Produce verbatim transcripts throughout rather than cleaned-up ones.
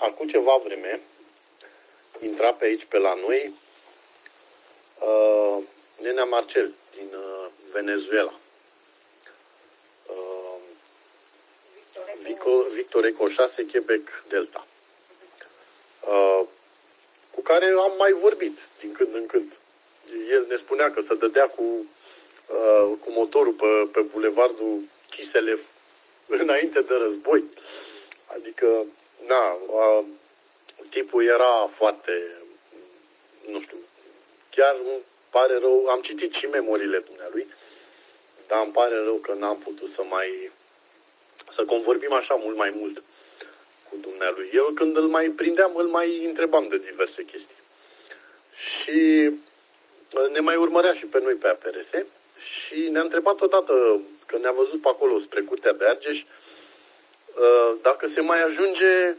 acum ceva vreme, intra pe aici, pe la noi, uh, nenea Marcel, din uh, Venezuela. Uh, Victor, Victor Eco șase, Quebec Delta. Uh, cu care am mai vorbit din când în când. El ne spunea că se dădea cu, uh, cu motorul pe, pe bulevardul Chiselev înainte de război. Adică, na, uh, tipul era foarte, nu știu, chiar îmi pare rău, am citit și memoriile dumnealui, dar îmi pare rău că n-am putut să mai, să convorbim așa mult mai mult cu dumnealui. Eu când îl mai prindeam, îl mai întrebam de diverse chestii. Și ne mai urmărea și pe noi pe A P R S și ne-a întrebat odată, că ne-a văzut pe acolo spre Curtea de Argeș, dacă se mai ajunge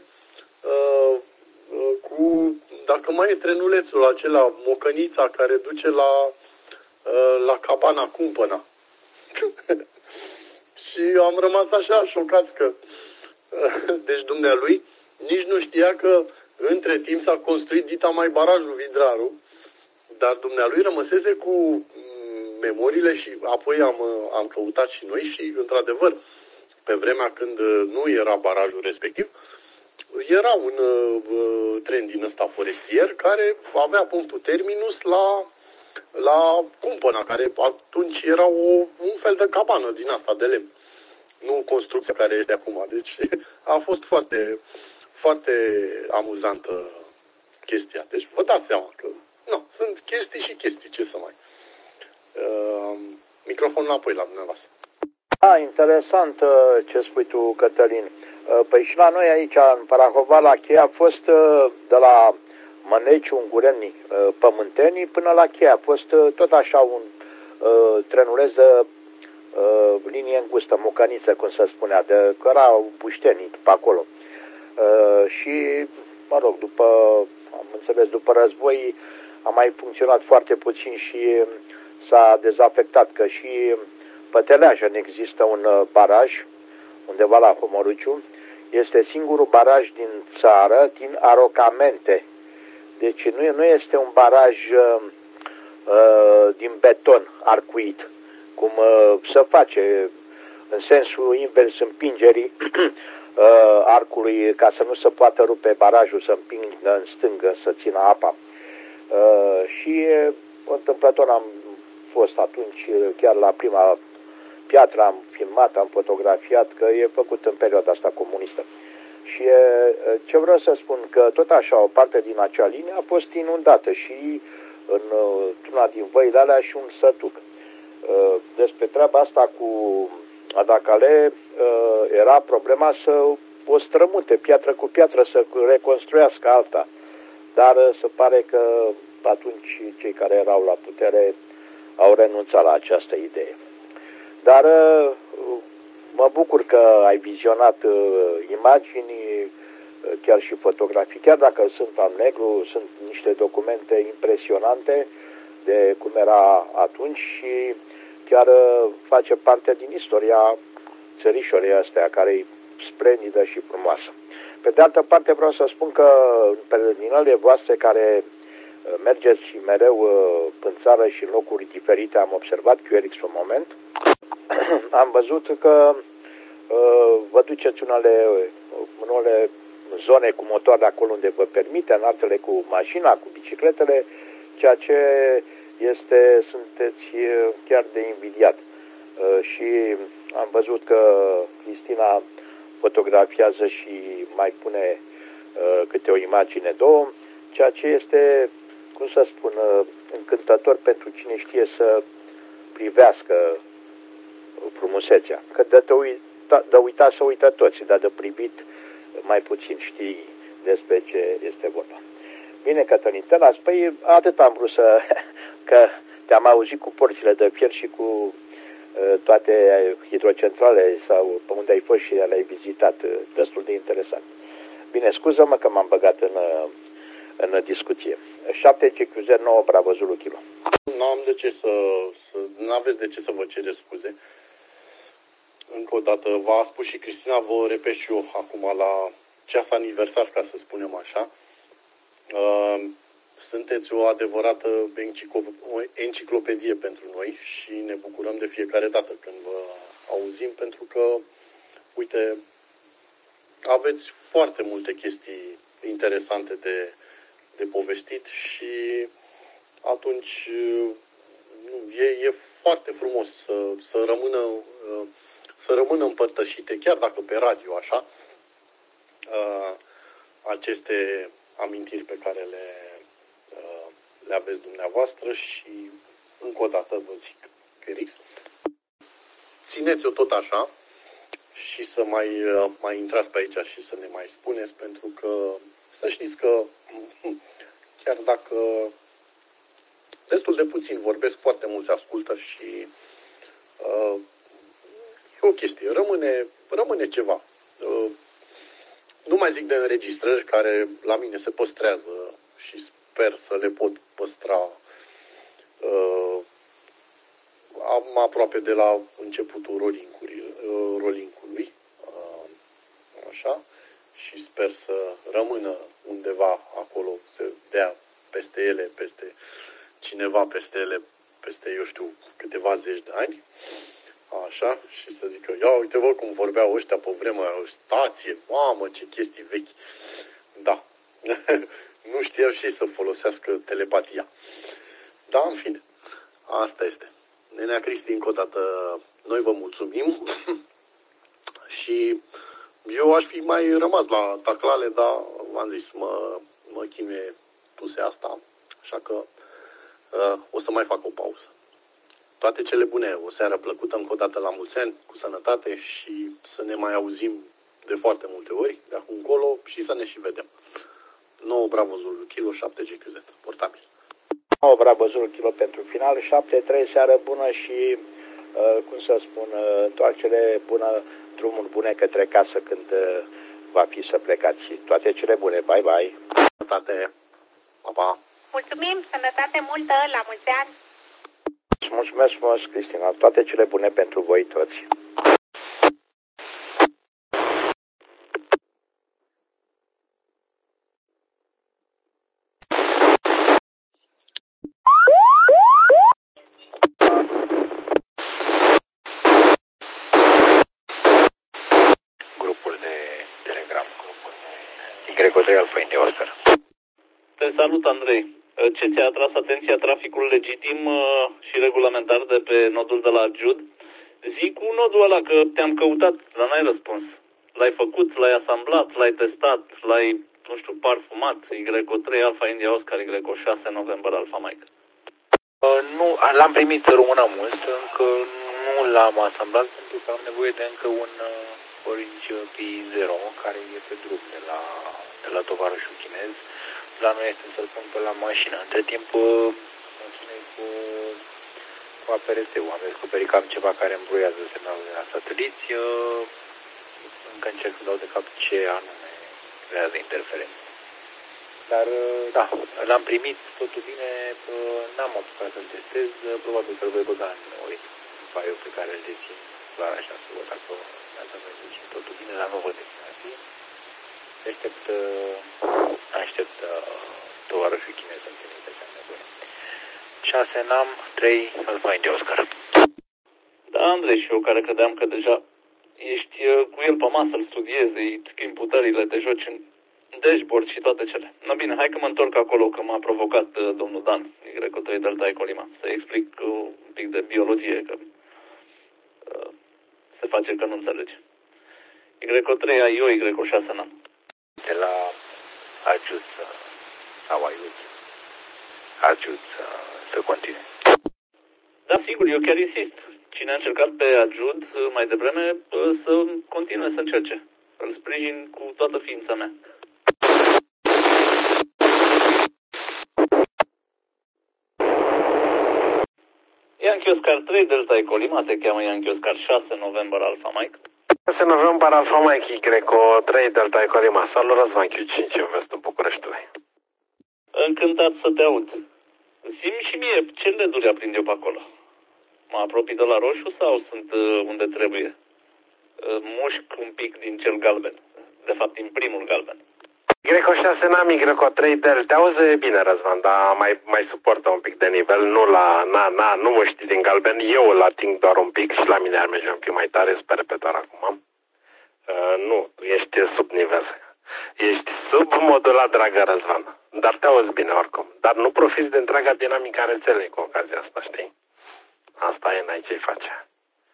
cu, dacă mai e trenulețul acela, mocănița care duce la, la cabana Cumpăna. Și am rămas așa șocat că, deci dumnealui nici nu știa că între timp s-a construit dita mai barajul Vidraru, dar dumnealui rămăsese cu memoriile și apoi am, am căutat și noi și, într-adevăr, pe vremea când nu era barajul respectiv, era un uh, tren din ăsta forestier care avea punctul terminus la, la Cumpăna, care atunci era o, un fel de cabană din asta de lemn. Nu construcția care este acum. Deci a fost foarte, foarte amuzantă chestia. Deci vă dați seama că nu, sunt chestii și chestii, ce să mai. Uh, microfonul înapoi la dumneavoastră. Da, interesant ce spui tu, Cătălin. Păi și la noi aici, în Parahova, la Cheia, a fost de la Măneci, Ungureni, Pământenii, până la Cheia. A fost tot așa un uh, trenuleț de uh, linie îngustă, mucăniță, cum se spunea, de că erau buștenii pe acolo. Uh, și, mă rog, după, am înțeles, după război a mai funcționat foarte puțin și s-a dezafectat, că și pe Teleajen există un baraj, undeva la Homoruciu. Este singurul baraj din țară, din arocamente. Deci nu, nu este un baraj uh, uh, din beton arcuit, cum uh, se face în sensul invers împingerii uh, arcului, ca să nu se poată rupe barajul, să împingă în stângă, să țină apa. Uh, și întâmplător am fost atunci, chiar la prima piatră, am filmat, am fotografiat, că e făcut în perioada asta comunistă. Și ce vreau să spun, că tot așa o parte din acea linie a fost inundată și în una din văile alea și un sătuc. Despre treaba asta cu Adacale era problema să o strămute piatră cu piatră, să reconstruiască alta. Dar se pare că atunci cei care erau la putere au renunțat la această idee. Dar mă bucur că ai vizionat imagini, chiar și fotografii, chiar dacă sunt al negru, sunt niște documente impresionante de cum era atunci și chiar face parte din istoria țărișorii astea, care e splendidă și frumoasă. Pe de altă parte vreau să spun că în peregrinările voastre care mergeți mereu în țară și în locuri diferite, am observat Q R X un moment, am văzut că uh, vă duceți unele, în unele zone cu motoare acolo unde vă permite, în altele cu mașina, cu bicicletele, ceea ce este, sunteți chiar de invidiat. Uh, și am văzut că Cristina fotografiază și mai pune uh, câte o imagine, două, ceea ce este, cum să spun, uh, încântător pentru cine știe să privească frumusețea. Că de, te uita, de uitat să uită toți, dar de privit mai puțin știi despre ce este vorba. Bine, Cătălin, te las. Păi atât am vrut să... că te-am auzit cu porțile de fier și cu uh, toate hidrocentrale sau pe unde ai fost și le-ai vizitat, uh, destul de interesant. Bine, scuză-mă că m-am băgat în, uh, în discuție. șapte C Q Z nouă Bravo Zulu Kilo. Nu am de ce să... să nu aveți de ce să vă cereți scuze. Încă o dată, v-a spus și Cristina, vă repet și eu acum la, ceas aniversar, ca să spunem așa. Sunteți o adevărată enciclopedie pentru noi și ne bucurăm de fiecare dată când vă auzim, pentru că, uite, aveți foarte multe chestii interesante de, de povestit și atunci e, e foarte frumos să, să rămână să rămână împărtășite, chiar dacă pe radio, așa, aceste amintiri pe care le, le aveți dumneavoastră și încă o dată vă zic, Chris, țineți-o tot așa și să mai, mai intrați pe aici și să ne mai spuneți, pentru că să știți că chiar dacă destul de puțin vorbesc, foarte mulți ascultă și uh, e o chestie, rămâne, rămâne ceva. Uh, nu mai zic de înregistrări care la mine se păstrează și sper să le pot păstra uh, am aproape de la începutul rolling-ului, uh, așa, și sper să rămână undeva acolo, să dea peste ele, peste cineva peste ele, peste, eu știu, câteva zeci de ani, așa, și să zică, ia uite vă cum vorbeau ăștia pe vremea, o stație, mamă, ce chestii vechi. Da, nu știau și să folosească telepatia. Da, în fine, asta este. Nenea Cristi, încă o dată, noi vă mulțumim și eu aș fi mai rămas la taclale, dar v-am zis, mă, mă chinuie tusea asta, așa că uh, o să mai fac o pauză. Toate cele bune, o seară plăcută, încă o dată la mulți ani, cu sănătate și să ne mai auzim de foarte multe ori, de acum încolo, și să ne și vedem. nouă Bravo Zulu Kilo, șapte G Q Z, portabil. nouă Bravo Zulu Kilo pentru final, șapte trei, seară bună și, uh, cum să spun, uh, întoarcere bună, drumuri bune către casă când uh, va fi să plecați. Toate cele bune, bye bye! Sănătate, pa, pa! Mulțumim, sănătate multă, la mulți ani! Mulțumesc frumos, Cristina, toate cele bune pentru voi toți! Te salut, Andrei. Ce ți-a atras atenția traficul legitim și regulamentar de pe nodul de la Jud? Zic cu nodul ăla că te-am căutat, dar n-ai răspuns. L-ai făcut, l-ai asamblat, l-ai testat, l-ai, nu știu, parfumat, Y O trei Alfa India Oscar, Y O șase November Alfa Mike. Uh, nu, l-am primit română mult, încă nu l-am asamblat pentru că am nevoie de încă un uh, Orange P zero care e pe drum de la, de la tovarășul chinez. Planul este să-l pun pe la mașină. Între timp, mă chinui cu, cu A P R S-ul. Am descoperit că am ceva care îmbruiază semnalul de la sateliți. Încă încerc să dau de cap ce anume creează interferențe. Dar, da, l-am primit, totul bine, n-am apucat să-l testez. Probabil că îl voi băga în Wi-Fi-ul pe care îl dețin. Doar așa să văd dacă data mea dețin totul bine, dar nu văd destinație. Aștept, aștept tovarășul chinez să-mi trimite ce am nevoie. șase N A M, trei Alfa India Oscar. Da, Andrei, și eu care credeam că deja ești cu el pe masă, îl studiezi, îi schimbi putările, te joci în dashboard și toate cele. No bine, hai că mă întorc acolo, că m-a provocat uh, domnul Dan, Y O trei Delta Echo Lima, să explic uh, un pic de biologie, că uh, se face că nu înțelege. Y O trei A I O, Y O șase N A M. De la ajut sau ajut, ajut să, să continue. Da, sigur, eu chiar insist. Cine a încercat pe ajut mai devreme să continue să încerce. Îl sprijin cu toată ființa mea. Yankee Oscar trei Delta Echo Lima, te cheamă Yankee Oscar șase November Alpha Mike. șase November Alpha Mike, Y O trei Delta Echo Lima. Salut, Răzvan Q cinci, în vestul Bucureștiului. Încântat să te aud. Zi-mi și mie, ce leduri aprind eu pe acolo? Mă apropii de la roșu sau sunt uh, unde trebuie? Uh, mușc un pic din cel galben. de fapt din primul galben. Greco șase Nami, Greco trei Del. Te auzi bine, Răzvan, dar mai, mai suportă un pic de nivel. Nu la, na, na, nu mă știi din galben. Eu îl ating doar un pic și la mine ar merge un pic mai tare. Sper pe doar acum. Uh, nu, tu ești sub nivel. Ești sub modulat, dragă Răzvan. Dar te auzi bine oricum. Dar nu profiți de întreaga dinamică a rețelei cu ocazia asta, știi? Asta e, n-ai ce-i face.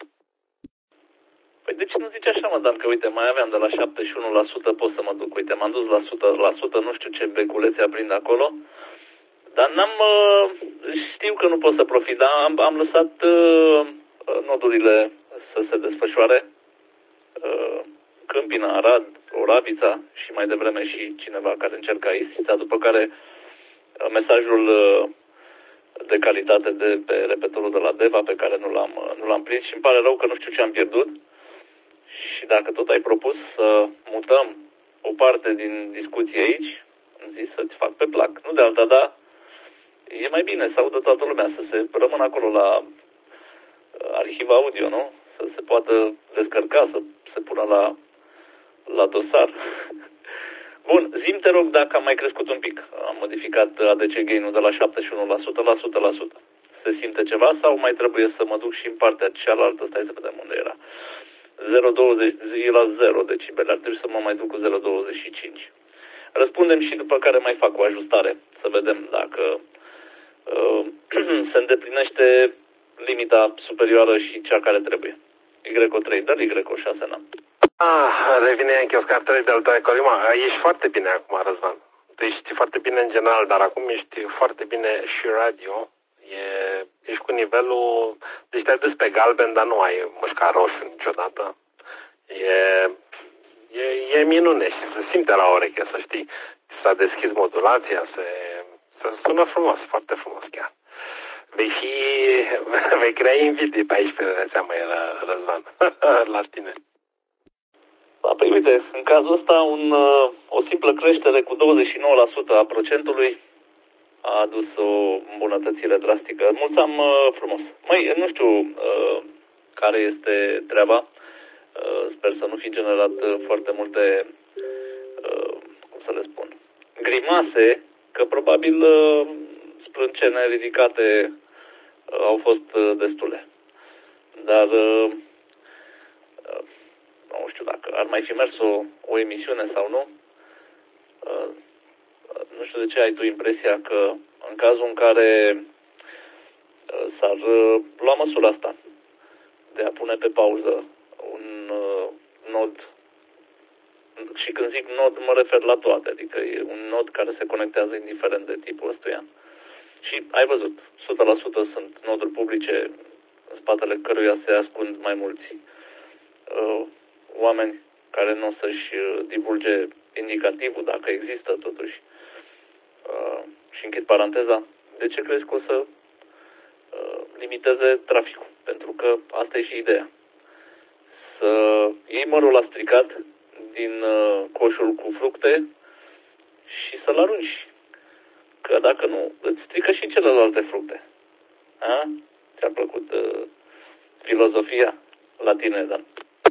Păi de ce nu zici așa, mă, dar că uite, mai aveam de la șaptezeci și unu la sută, pot să mă duc, uite, m-am dus la o sută la sută, nu știu ce beculețe aprind acolo, dar n-am, uh, știu că nu pot să profit, dar am, am lăsat uh, nodurile să se desfășoare, uh, Câmpina, Arad, Oravița și mai devreme și cineva care încerca Istița, după care uh, mesajul uh, de calitate de pe repetorul de la Deva, pe care nu l-am, uh, nu l-am prins și îmi pare rău că nu știu ce am pierdut. Și dacă tot ai propus să mutăm o parte din discuție aici, îmi zici să-ți fac pe plac. Nu de alta, dar e mai bine să audă toată lumea, să se rămână acolo la arhiv audio, nu? Să se poată descărca, să se pună la, la dosar. Bun, zi-mi te rog dacă am mai crescut un pic. Am modificat A D C gain-ul de la șaptezeci și unu la sută la o sută la sută. Se simte ceva sau mai trebuie să mă duc și în partea cealaltă? Stai să vedem unde era. zero virgulă douăzeci e la zero decibeli, ar trebui să mă mai duc cu zero virgulă douăzeci și cinci. Răspundem și după care mai fac o ajustare, să vedem dacă uh, se îndeplinește limita superioară și cea care trebuie. Y trei, dar Y șase n-am. Ah, revine în Chioscar trei Delta Colima. Ești foarte bine acum, Răzvan. Tu ești foarte bine în general, dar acum ești foarte bine și radio. E, ești cu nivelul, deci te-ai dus pe galben, dar nu ai mușcat roșu niciodată. E, e, e minune și se simte la ureche, să știi. S-a deschis modulația, se, se sună frumos, foarte frumos chiar. Vei fi, vei crea invidii pe aici pe rețea, măi, Răzvan, la tine. Da, păi uite, în cazul ăsta un, o simplă creștere cu douăzeci și nouă la sută a procentului a adus o îmbunătățire drastică. Mulțumim uh, frumos. Măi, nu știu uh, care este treaba. Uh, sper să nu fi generat uh, foarte multe, uh, cum să le spun, grimase, că probabil uh, sprâncene ridicate uh, au fost uh, destule. Dar uh, uh, nu știu dacă ar mai fi mers o, o emisiune sau nu. Uh, Nu știu de ce ai tu impresia că în cazul în care uh, s-ar uh, lua măsura asta de a pune pe pauză un uh, nod, și când zic nod mă refer la toate, adică e un nod care se conectează indiferent de tipul ăstuia. Și ai văzut, o sută la sută sunt noduri publice în spatele căruia se ascund mai mulți uh, oameni care nu o să-și divulge indicativul, dacă există totuși. Uh, și închid paranteza, de ce crezi că o să uh, limiteze traficul? Pentru că asta e și ideea. Să iei mărul la stricat din uh, coșul cu fructe și să-l arunci. Că dacă nu, îți strică și celelalte fructe. A? Ți-a plăcut uh, filozofia la tine, Dan?